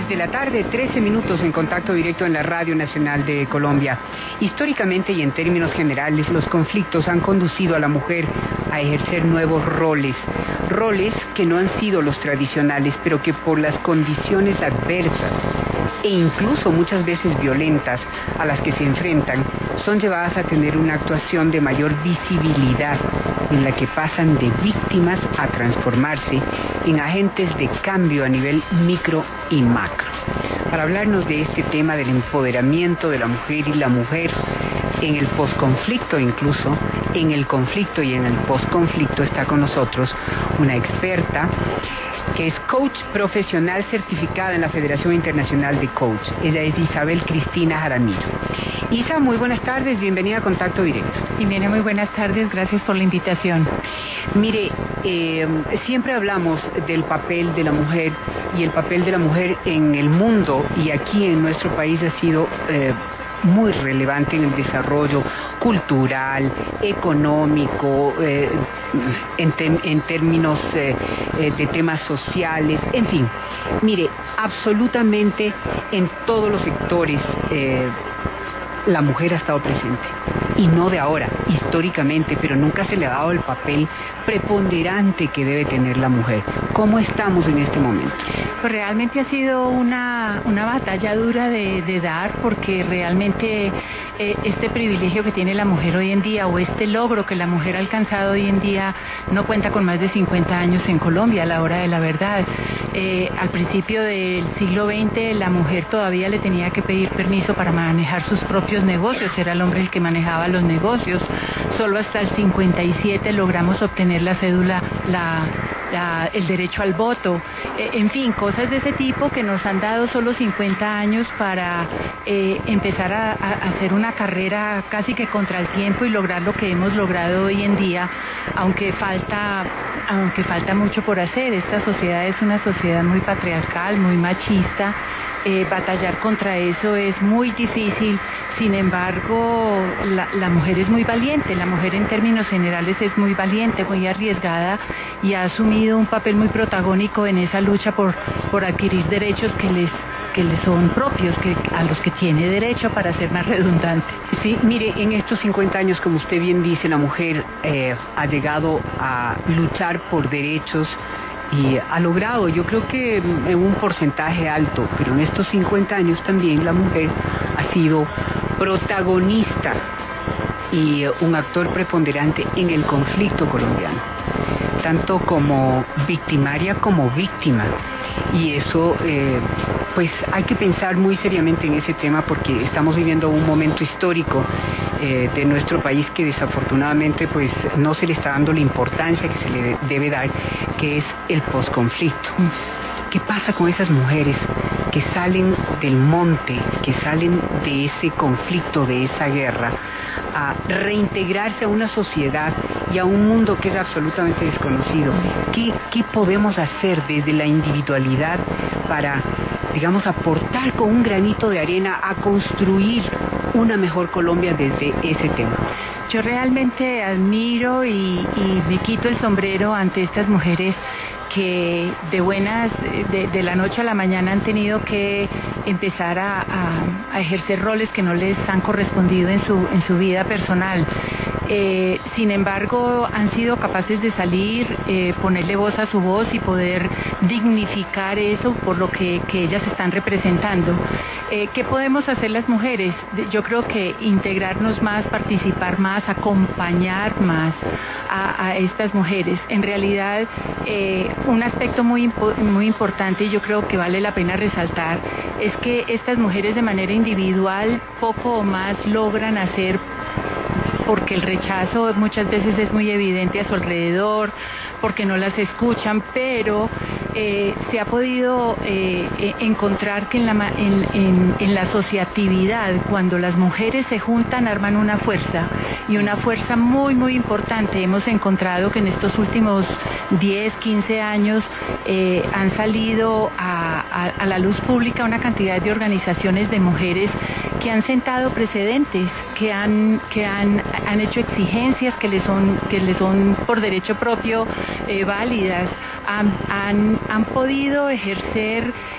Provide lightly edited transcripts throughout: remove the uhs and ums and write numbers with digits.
6 de la tarde, 13 minutos en contacto directo en la Radio Nacional de Colombia. Históricamente y en términos generales, los conflictos han conducido a la mujer a ejercer nuevos roles que no han sido los tradicionales, pero que por las condiciones adversas e incluso muchas veces violentas a las que se enfrentan, son llevadas a tener una actuación de mayor visibilidad, en la que pasan de víctimas a transformarse en agentes de cambio a nivel micro y macro. Para hablarnos de este tema del empoderamiento de la mujer y la mujer en el posconflicto, incluso en el conflicto y en el posconflicto, está con nosotros una experta que es coach profesional certificada en la Federación Internacional de Coach. Ella es Isabel Cristina Jaramillo. Isa, muy buenas tardes, bienvenida a Contacto Directo. Jimena, muy buenas tardes, gracias por la invitación. Mire, siempre hablamos del papel de la mujer y el papel de la mujer en el mundo, y aquí en nuestro país ha sido muy relevante en el desarrollo cultural, económico, en términos de temas sociales, en fin. Mire, absolutamente en todos los sectores la mujer ha estado presente, y no de ahora, históricamente, pero nunca se le ha dado el papel preponderante que debe tener la mujer. ¿Cómo estamos en este momento? Pues realmente ha sido una batalla dura de dar, porque realmente este privilegio que tiene la mujer hoy en día, o este logro que la mujer ha alcanzado hoy en día, no cuenta con más de 50 años en Colombia, a la hora de la verdad. Al principio del siglo XX, la mujer todavía le tenía que pedir permiso para manejar sus propios negocios, era el hombre el que manejaba los negocios. Solo hasta el 57 logramos obtener la cédula, el derecho al voto, en fin, cosas de ese tipo que nos han dado solo 50 años para empezar a hacer una carrera casi que contra el tiempo y lograr lo que hemos logrado hoy en día, aunque falta mucho por hacer. Esta sociedad es una sociedad muy patriarcal, muy machista. Batallar contra eso es muy difícil. Sin embargo, la mujer es muy valiente, la mujer en términos generales es muy valiente, muy arriesgada, y ha asumido un papel muy protagónico en esa lucha por adquirir derechos que les son propios, a los que tiene derecho, para ser más redundante. Sí, mire, en estos 50 años, como usted bien dice, la mujer ha llegado a luchar por derechos y ha logrado, yo creo que en un porcentaje alto, pero en estos 50 años también la mujer ha sido protagonista y un actor preponderante en el conflicto colombiano, tanto como victimaria como víctima. Y eso, pues hay que pensar muy seriamente en ese tema, porque estamos viviendo un momento histórico de nuestro país que desafortunadamente pues no se le está dando la importancia que se le debe dar, que es el posconflicto. ¿Qué pasa con esas mujeres que salen del monte, que salen de ese conflicto, de esa guerra, a reintegrarse a una sociedad y a un mundo que es absolutamente desconocido? ¿Qué podemos hacer desde la individualidad para, digamos, aportar con un granito de arena a construir una mejor Colombia desde ese tema? Yo realmente admiro y me quito el sombrero ante estas mujeres que de la noche a la mañana han tenido que empezar a ejercer roles que no les han correspondido en su vida personal. Sin embargo, han sido capaces de salir, ponerle voz a su voz y poder dignificar eso por lo que ellas están representando. ¿Qué podemos hacer las mujeres? Yo creo que integrarnos más, participar más, acompañar más a estas mujeres. En realidad, un aspecto muy importante, y yo creo que vale la pena resaltar, es que estas mujeres de manera individual poco o más logran hacer, porque el rechazo muchas veces es muy evidente a su alrededor, porque no las escuchan, pero se ha podido encontrar que en la asociatividad, cuando las mujeres se juntan, arman una fuerza, y una fuerza muy, muy importante. Hemos encontrado que en estos últimos 10, 15 años han salido a la luz pública una cantidad de organizaciones de mujeres que han sentado precedentes, que han hecho exigencias que les son por derecho propio válidas, han podido ejercer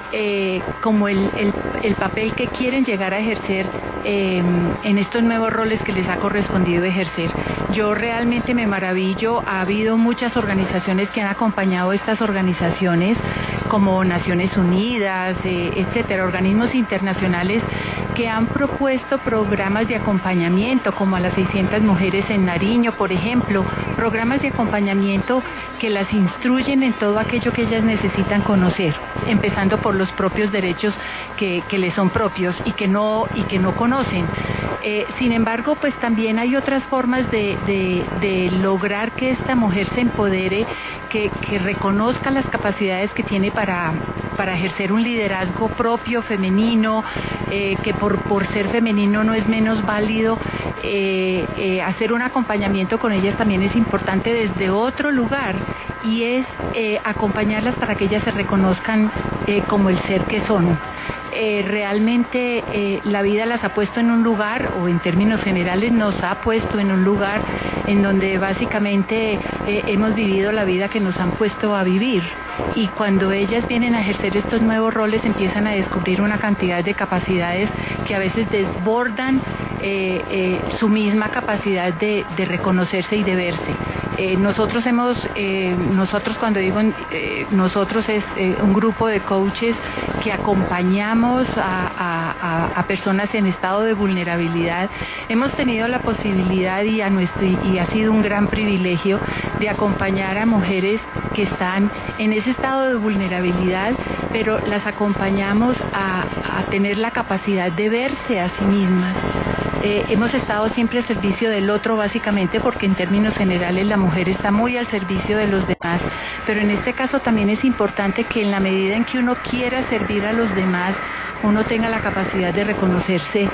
como el papel que quieren llegar a ejercer en estos nuevos roles que les ha correspondido ejercer. Yo realmente me maravillo, ha habido muchas organizaciones que han acompañado estas organizaciones, como Naciones Unidas, etcétera, organismos internacionales que han propuesto programas de acompañamiento, como a las 600 mujeres en Nariño, por ejemplo, programas de acompañamiento que las instruyen en todo aquello que ellas necesitan conocer, empezando por los propios derechos que les son propios y que no conocen. Sin embargo, pues también hay otras formas de lograr que esta mujer se empodere, que reconozca las capacidades que tiene para ejercer un liderazgo propio, femenino, que por ser femenino no es menos válido. Hacer un acompañamiento con ellas también es importante desde otro lugar, y es acompañarlas para que ellas se reconozcan como el ser que son. Realmente la vida las ha puesto en un lugar, o en términos generales nos ha puesto en un lugar en donde básicamente hemos vivido la vida que nos han puesto a vivir, y cuando ellas vienen a ejercer estos nuevos roles empiezan a descubrir una cantidad de capacidades que a veces desbordan su misma capacidad de reconocerse y de verse. Nosotros cuando digo nosotros es un grupo de coaches que acompañamos a personas en estado de vulnerabilidad. Hemos tenido la posibilidad y ha sido un gran privilegio de acompañar a mujeres que están en ese estado de vulnerabilidad, pero las acompañamos a tener la capacidad de verse a sí mismas. Hemos estado siempre al servicio del otro, básicamente porque en términos generales la mujer está muy al servicio de los demás, pero en este caso también es importante que en la medida en que uno quiera servir a los demás, uno tenga la capacidad de reconocerse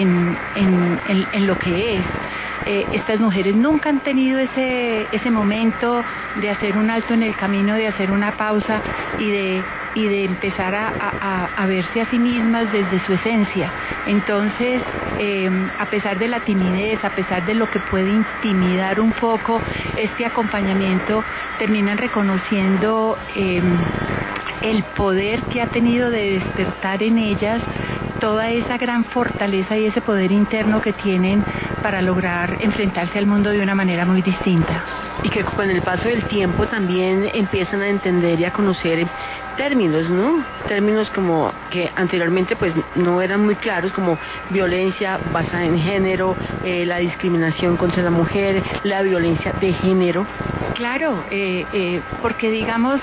en lo que es. Estas mujeres nunca han tenido ese momento de hacer un alto en el camino, de hacer una pausa y de empezar a verse a sí mismas desde su esencia. Entonces, a pesar de la timidez, a pesar de lo que puede intimidar un poco este acompañamiento, terminan reconociendo el poder que ha tenido de despertar en ellas toda esa gran fortaleza y ese poder interno que tienen para lograr enfrentarse al mundo de una manera muy distinta. Y que con el paso del tiempo también empiezan a entender y a conocer términos, ¿no? Términos como que anteriormente pues no eran muy claros, como violencia basada en género, la discriminación contra la mujer, la violencia de género. Claro, porque digamos,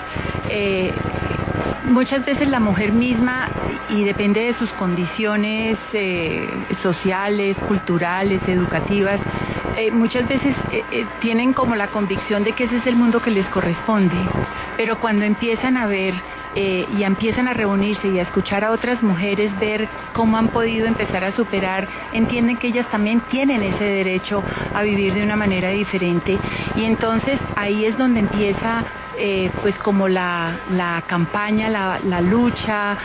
muchas veces la mujer misma, y depende de sus condiciones sociales, culturales, educativas, muchas veces tienen como la convicción de que ese es el mundo que les corresponde, pero cuando empiezan a ver y empiezan a reunirse y a escuchar a otras mujeres, ver cómo han podido empezar a superar, entienden que ellas también tienen ese derecho a vivir de una manera diferente, y entonces ahí es donde empieza pues como la campaña, la lucha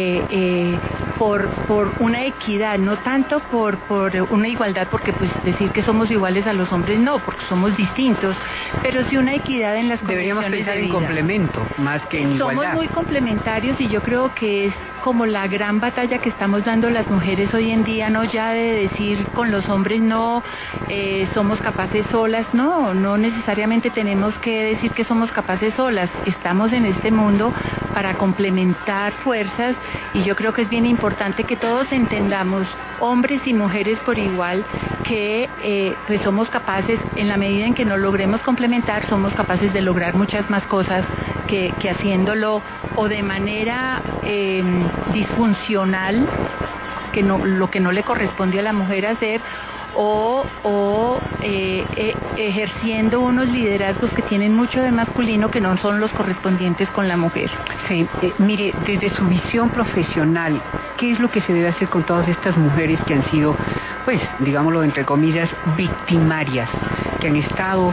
por una equidad, no tanto por una igualdad, porque pues decir que somos iguales a los hombres no, porque somos distintos, pero sí una equidad en las condiciones de vida. Deberíamos pensar en complemento más que en igualdad. Somos muy complementarios, y yo creo que es como la gran batalla que estamos dando las mujeres hoy en día, no ya de decir con los hombres no, somos capaces solas, no necesariamente tenemos que decir que somos capaces solas, estamos en este mundo para complementar fuerzas, y yo creo que es bien importante que todos entendamos, hombres y mujeres por igual, que pues somos capaces, en la medida en que nos logremos complementar, somos capaces de lograr muchas más cosas que haciéndolo o de manera disfuncional, lo que no le corresponde a la mujer hacer, o ejerciendo unos liderazgos que tienen mucho de masculino que no son los correspondientes con la mujer. Sí, mire, desde su visión profesional, ¿qué es lo que se debe hacer con todas estas mujeres que han sido, pues, digámoslo entre comillas, victimarias, que han estado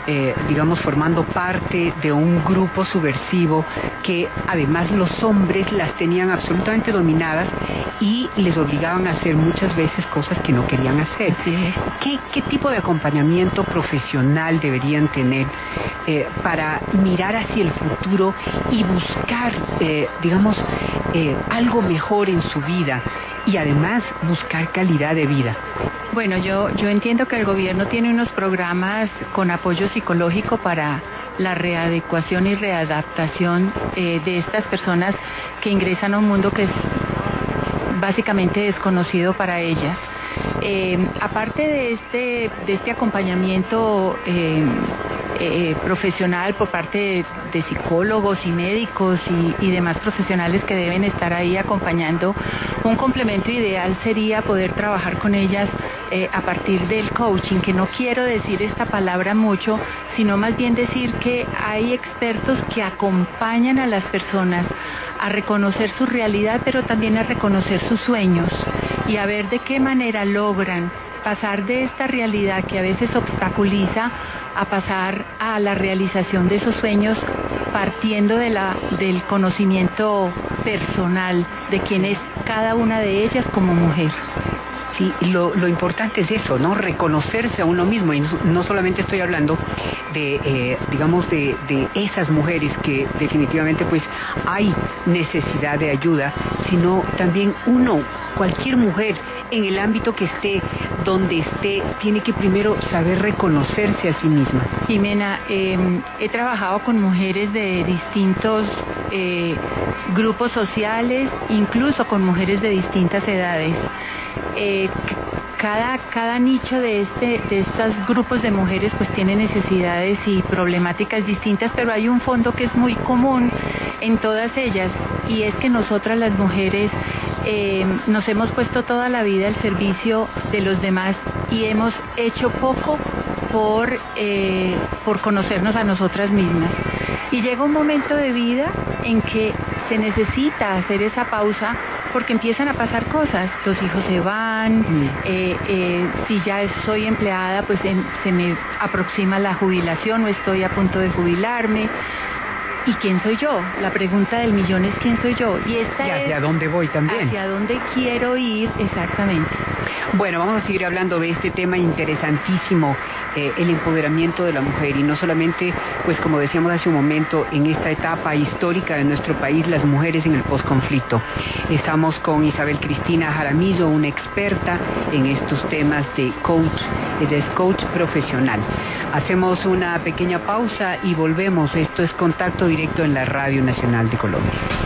digamos, formando parte de un grupo subversivo que además los hombres las tenían absolutamente dominadas y les obligaban a hacer muchas veces cosas que no querían hacer. Sí. ¿Qué tipo de acompañamiento profesional deberían tener para mirar hacia el futuro y buscar, digamos, algo mejor en su vida y además buscar calidad de vida? Bueno, yo entiendo que el gobierno tiene unos programas con apoyo psicológico para la readecuación y readaptación de estas personas que ingresan a un mundo que es básicamente desconocido para ellas. Aparte de este acompañamiento profesional por parte de psicólogos y médicos y demás profesionales que deben estar ahí acompañando, un complemento ideal sería poder trabajar con ellas a partir del coaching, que no quiero decir esta palabra mucho, sino más bien decir que hay expertos que acompañan a las personas a reconocer su realidad, pero también a reconocer sus sueños y a ver de qué manera logran pasar de esta realidad que a veces obstaculiza a pasar a la realización de esos sueños partiendo del conocimiento personal de quién es cada una de ellas como mujer. Sí, lo importante es eso, ¿no? Reconocerse a uno mismo, y no solamente estoy hablando de, digamos, de esas mujeres que definitivamente pues hay necesidad de ayuda, sino también cualquier mujer en el ámbito que esté, donde esté, tiene que primero saber reconocerse a sí misma. Jimena, he trabajado con mujeres de distintos grupos sociales, incluso con mujeres de distintas edades. Cada nicho de estos grupos de mujeres pues tiene necesidades y problemáticas distintas, pero hay un fondo que es muy común en todas ellas, y es que nosotras las mujeres nos hemos puesto toda la vida al servicio de los demás y hemos hecho poco por conocernos a nosotras mismas. Y llega un momento de vida en que se necesita hacer esa pausa porque empiezan a pasar cosas, los hijos se van, si ya soy empleada pues se me aproxima la jubilación o estoy a punto de jubilarme. ¿Y quién soy yo? La pregunta del millón es ¿quién soy yo? Y hacia dónde voy también. Hacia dónde quiero ir exactamente. Bueno, vamos a seguir hablando de este tema interesantísimo, el empoderamiento de la mujer, y no solamente, pues como decíamos hace un momento, en esta etapa histórica de nuestro país, las mujeres en el posconflicto. Estamos con Isabel Cristina Jaramillo, una experta en estos temas de coach profesional. Hacemos una pequeña pausa y volvemos. Esto es Contacto Directo en la Radio Nacional de Colombia.